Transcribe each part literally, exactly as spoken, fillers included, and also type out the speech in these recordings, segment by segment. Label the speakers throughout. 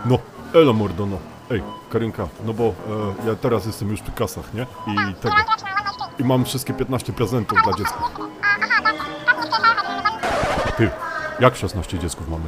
Speaker 1: No, elo mordo, no. Ej, Karynka, no bo e, ja teraz jestem już przy kasach, nie? I tego. I mam wszystkie piętnaście prezentów dla dziecka. Ty, jak szesnaście dziecków mamy?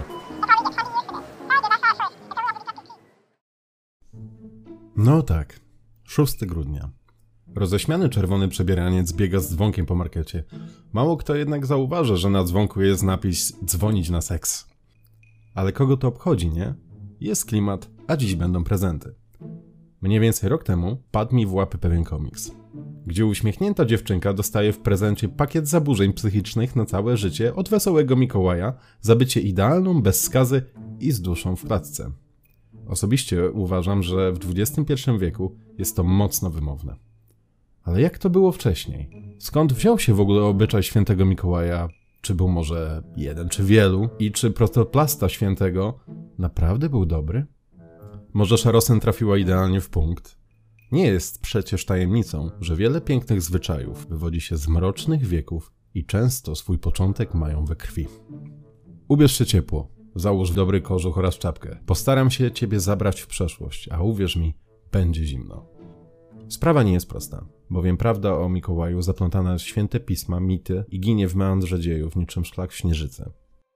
Speaker 1: No tak, szóstego grudnia. Roześmiany czerwony przebieraniec biega z dzwonkiem po markecie. Mało kto jednak zauważa, że na dzwonku jest napis dzwonić na seks. Ale kogo to obchodzi, nie? Jest klimat, a dziś będą prezenty. Mniej więcej rok temu padł mi w łapy pewien komiks, gdzie uśmiechnięta dziewczynka dostaje w prezencie pakiet zaburzeń psychicznych na całe życie od wesołego Mikołaja za bycie idealną, bez skazy i z duszą w klatce. Osobiście uważam, że w dwudziestym pierwszym wieku jest to mocno wymowne. Ale jak to było wcześniej? Skąd wziął się w ogóle obyczaj świętego Mikołaja? Czy był może jeden, czy wielu? I czy protoplasta świętego naprawdę był dobry? Może szarosen trafiła idealnie w punkt? Nie jest przecież tajemnicą, że wiele pięknych zwyczajów wywodzi się z mrocznych wieków i często swój początek mają we krwi. Ubierz się ciepło, załóż dobry kożuch oraz czapkę. Postaram się ciebie zabrać w przeszłość, a uwierz mi, będzie zimno. Sprawa nie jest prosta, bowiem prawda o Mikołaju zaplątana w święte pisma, mity i ginie w meandrze dziejów niczym szlak w śnieżycy.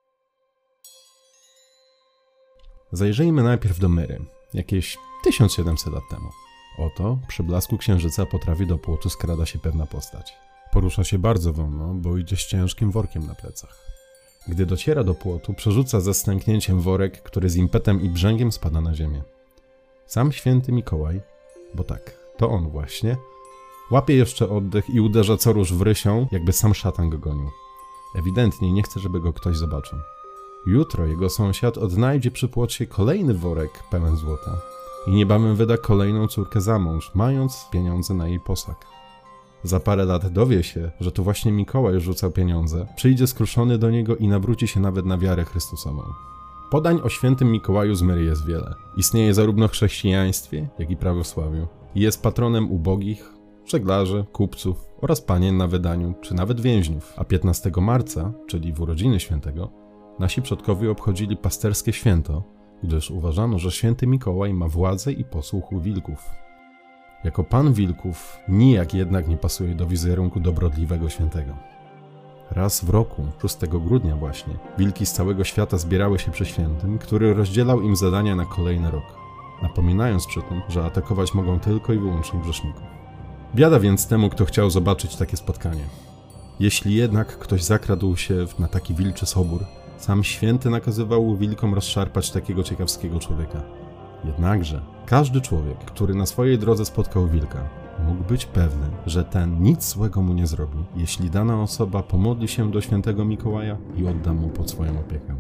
Speaker 1: Zajrzyjmy najpierw do Myry, jakieś tysiąc siedemset lat temu. Oto przy blasku księżyca po trawie do płotu skrada się pewna postać. Porusza się bardzo wolno, bo idzie z ciężkim workiem na plecach. Gdy dociera do płotu, przerzuca ze stęknięciem worek, który z impetem i brzęgiem spada na ziemię. Sam święty Mikołaj, bo tak, to on właśnie, łapie jeszcze oddech i uderza co rusz w rysią, jakby sam szatan go gonił. Ewidentnie nie chce, żeby go ktoś zobaczył. Jutro jego sąsiad odnajdzie przy płocie kolejny worek pełen złota i niebawem wyda kolejną córkę za mąż, mając pieniądze na jej posag. Za parę lat dowie się, że to właśnie Mikołaj rzucał pieniądze, przyjdzie skruszony do niego i nawróci się nawet na wiarę Chrystusową. Podań o świętym Mikołaju z Myry jest wiele. Istnieje zarówno w chrześcijaństwie, jak i prawosławiu. Jest patronem ubogich, żeglarzy, kupców oraz panien na wydaniu, czy nawet więźniów. A piętnastego marca, czyli w urodziny świętego, nasi przodkowie obchodzili pasterskie święto, gdyż uważano, że święty Mikołaj ma władzę i posłuch u wilków. Jako pan wilków nijak jednak nie pasuje do wizerunku dobrodliwego świętego. Raz w roku, szóstego grudnia właśnie, wilki z całego świata zbierały się przy świętym, który rozdzielał im zadania na kolejny rok, napominając przy tym, że atakować mogą tylko i wyłącznie grzeszników. Biada więc temu, kto chciał zobaczyć takie spotkanie. Jeśli jednak ktoś zakradł się na taki wilczy sobór, sam święty nakazywał wilkom rozszarpać takiego ciekawskiego człowieka. Jednakże każdy człowiek, który na swojej drodze spotkał wilka, mógł być pewny, że ten nic złego mu nie zrobi, jeśli dana osoba pomodli się do świętego Mikołaja i odda mu pod swoją opiekę.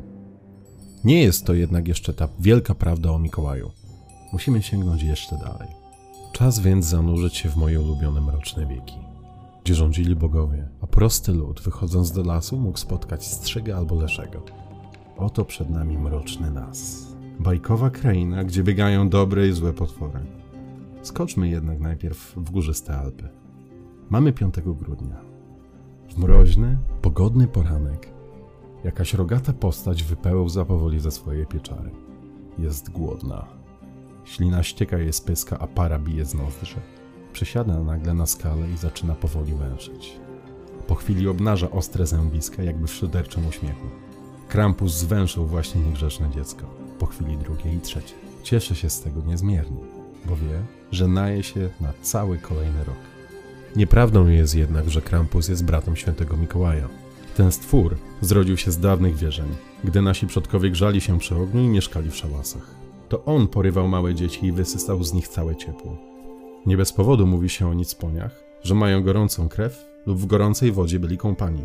Speaker 1: Nie jest to jednak jeszcze ta wielka prawda o Mikołaju. Musimy sięgnąć jeszcze dalej. Czas więc zanurzyć się w moje ulubione mroczne wieki, gdzie rządzili bogowie, a prosty lud, wychodząc do lasu, mógł spotkać strzega albo leszego. Oto przed nami mroczny las. Bajkowa kraina, gdzie biegają dobre i złe potwory. Skoczmy jednak najpierw w górzyste Alpy. Mamy piątego grudnia. W mroźny, pogodny poranek jakaś rogata postać wypełza powoli ze swojej pieczary. Jest głodna. Ślina ścieka jej z pyska, a para bije z nozdrzy. Przesiada nagle na skalę i zaczyna powoli węszyć. Po chwili obnaża ostre zębiska, jakby w szyderczym uśmiechu. Krampus zwęszył właśnie niegrzeczne dziecko. Po chwili drugiej i trzeciej. Cieszy się z tego niezmiernie, bo wie, że naje się na cały kolejny rok. Nieprawdą jest jednak, że Krampus jest bratem świętego Mikołaja. Ten stwór zrodził się z dawnych wierzeń, gdy nasi przodkowie grzali się przy ogniu i mieszkali w szałasach. To on porywał małe dzieci i wysysał z nich całe ciepło. Nie bez powodu mówi się o nicponiach, że mają gorącą krew lub w gorącej wodzie byli kąpani.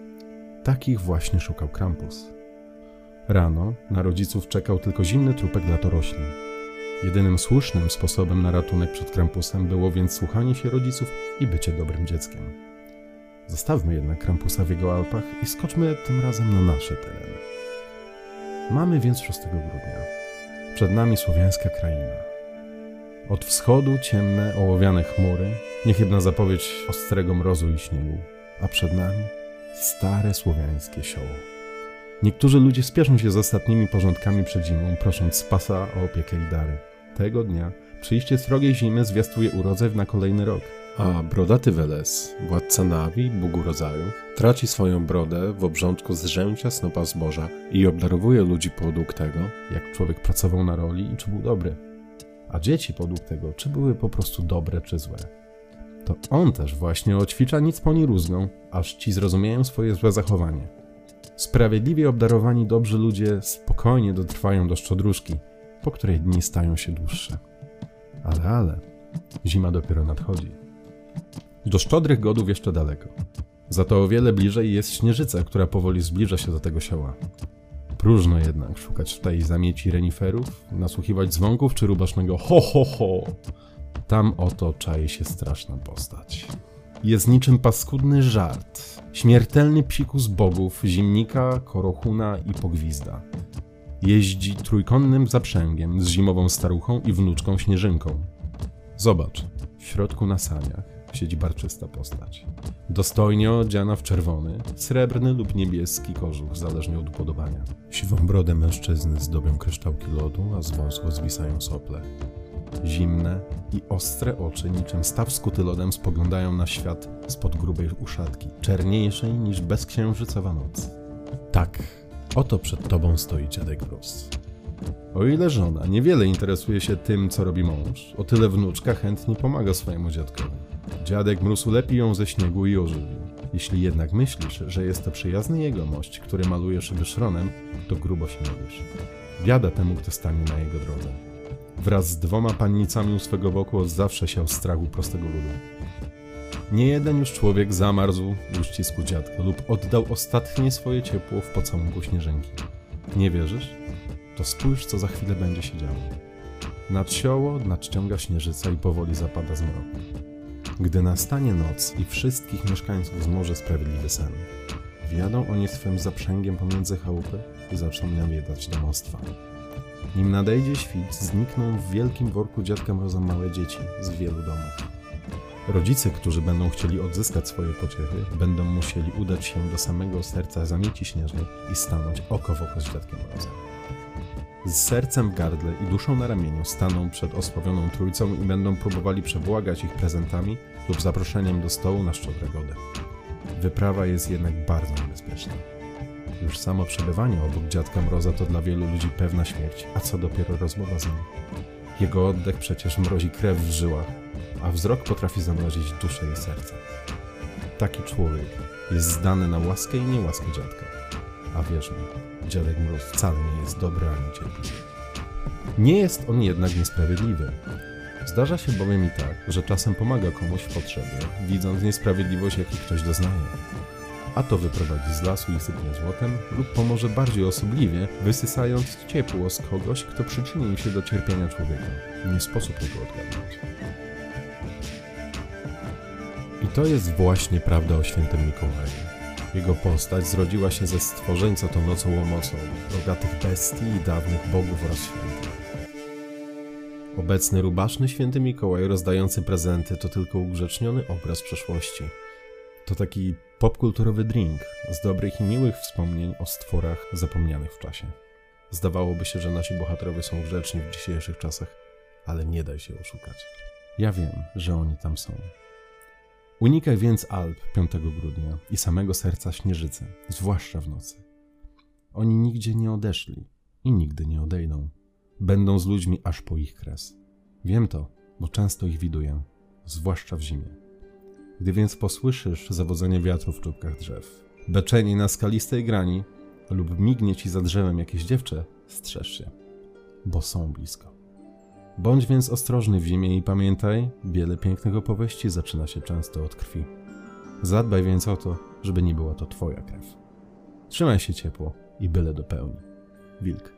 Speaker 1: Takich właśnie szukał Krampus. Rano na rodziców czekał tylko zimny trupek latorośli. Jedynym słusznym sposobem na ratunek przed Krampusem było więc słuchanie się rodziców i bycie dobrym dzieckiem. Zostawmy jednak Krampusa w jego Alpach i skoczmy tym razem na nasze tereny. Mamy więc szóstego grudnia. Przed nami słowiańska kraina. Od wschodu ciemne, ołowiane chmury, niechybna zapowiedź ostrego mrozu i śniegu, a przed nami stare słowiańskie sioło. Niektórzy ludzie spieszą się z ostatnimi porządkami przed zimą, prosząc Spasa o opiekę i dary. Tego dnia przyjście srogiej zimy zwiastuje urodzaj na kolejny rok. A brodaty Weles, władca Nawi, Bóg urodzaju, traci swoją brodę w obrządku zrzęcia snopa zboża i obdarowuje ludzi podług tego, jak człowiek pracował na roli i czy był dobry. A dzieci podług tego, czy były po prostu dobre czy złe. To on też właśnie oćwicza nic po niruzgą, aż ci zrozumieją swoje złe zachowanie. Sprawiedliwie obdarowani dobrzy ludzie spokojnie dotrwają do szczodróżki, po której dni stają się dłuższe. Ale, ale, zima dopiero nadchodzi. Do szczodrych godów jeszcze daleko. Za to o wiele bliżej jest śnieżyca, która powoli zbliża się do tego sioła. Próżno jednak szukać w tej zamieci reniferów, nasłuchiwać dzwonków czy rubasznego ho ho ho. Tam oto czai się straszna postać. Jest niczym paskudny żart, śmiertelny psikus bogów, zimnika, korochuna i pogwizda. Jeździ trójkonnym zaprzęgiem z zimową staruchą i wnuczką Śnieżynką. Zobacz, w środku na saniach siedzi barczysta postać. Dostojnie odziana w czerwony, srebrny lub niebieski kożuch, zależnie od upodobania. Siwą brodę mężczyzny zdobią kryształki lodu, a z wąsów zwisają sople. Zimne i ostre oczy niczym staw skuty lodem spoglądają na świat spod grubej uszatki, czerniejszej niż bezksiężycowa noc. Tak, oto przed tobą stoi dziadek Mróz. O ile żona niewiele interesuje się tym, co robi mąż, o tyle wnuczka chętnie pomaga swojemu dziadkowi. Dziadek Mróz ulepi ją ze śniegu i ożywi. Jeśli jednak myślisz, że jest to przyjazny jegomość, który maluje szyby szronem, to grubo się mylisz. Biada temu, kto stanie na jego drodze. Wraz z dwoma pannicami u swego boku od zawsze siał strachu prostego ludu. Nie jeden już człowiek zamarzł w uścisku dziadka lub oddał ostatnie swoje ciepło w pocałunku Śnieżynki. Nie wierzysz? To spójrz, co za chwilę będzie się działo. Nad sioło nadciąga śnieżyca i powoli zapada zmrok. Gdy nastanie noc i wszystkich mieszkańców zmoże sprawiedliwy sen, wjadą oni swym zaprzęgiem pomiędzy chałupy i zaczną nawiedzać domostwa. Nim nadejdzie świt, znikną w wielkim worku dziadka Mroza małe dzieci z wielu domów. Rodzice, którzy będą chcieli odzyskać swoje pociechy, będą musieli udać się do samego serca zamieci śnieżnej i stanąć oko w oko z dziadkiem Mrozem. Z sercem w gardle i duszą na ramieniu staną przed osławioną trójcą i będą próbowali przebłagać ich prezentami lub zaproszeniem do stołu na szczodre gody. Wyprawa jest jednak bardzo niebezpieczna. Już samo przebywanie obok dziadka Mroza to dla wielu ludzi pewna śmierć, a co dopiero rozmowa z nim. Jego oddech przecież mrozi krew w żyłach, a wzrok potrafi zamrozić duszę i serce. Taki człowiek jest zdany na łaskę i niełaskę dziadka. A wierz mi, dziadek Mróz wcale nie jest dobry ani cierpliwy. Nie jest on jednak niesprawiedliwy. Zdarza się bowiem i tak, że czasem pomaga komuś w potrzebie, widząc niesprawiedliwość, jakiej ktoś doznaje. A to wyprowadzi z lasu i sypnie złotem, lub pomoże bardziej osobliwie, wysysając ciepło z kogoś, kto przyczynił się do cierpienia człowieka. Nie sposób tego odgadnąć. I to jest właśnie prawda o świętym Mikołaju. Jego postać zrodziła się ze stworzeń, co to nocą łomocą, rogatych bestii i dawnych bogów oraz świętych. Obecny rubaszny święty Mikołaj rozdający prezenty to tylko ugrzeczniony obraz przeszłości. To taki popkulturowy drink z dobrych i miłych wspomnień o stworach zapomnianych w czasie. Zdawałoby się, że nasi bohaterowie są grzeczni w dzisiejszych czasach, ale nie daj się oszukać. Ja wiem, że oni tam są. Unikaj więc Alp piątego grudnia i samego serca Śnieżycy, zwłaszcza w nocy. Oni nigdzie nie odeszli i nigdy nie odejdą. Będą z ludźmi aż po ich kres. Wiem to, bo często ich widuję, zwłaszcza w zimie. Gdy więc posłyszysz zawodzenie wiatru w czubkach drzew, beczenie na skalistej grani lub mignie ci za drzewem jakieś dziewczę, strzeż się, bo są blisko. Bądź więc ostrożny w zimie i pamiętaj, wiele pięknych opowieści zaczyna się często od krwi. Zadbaj więc o to, żeby nie była to twoja krew. Trzymaj się ciepło i byle do pełni. Wilk.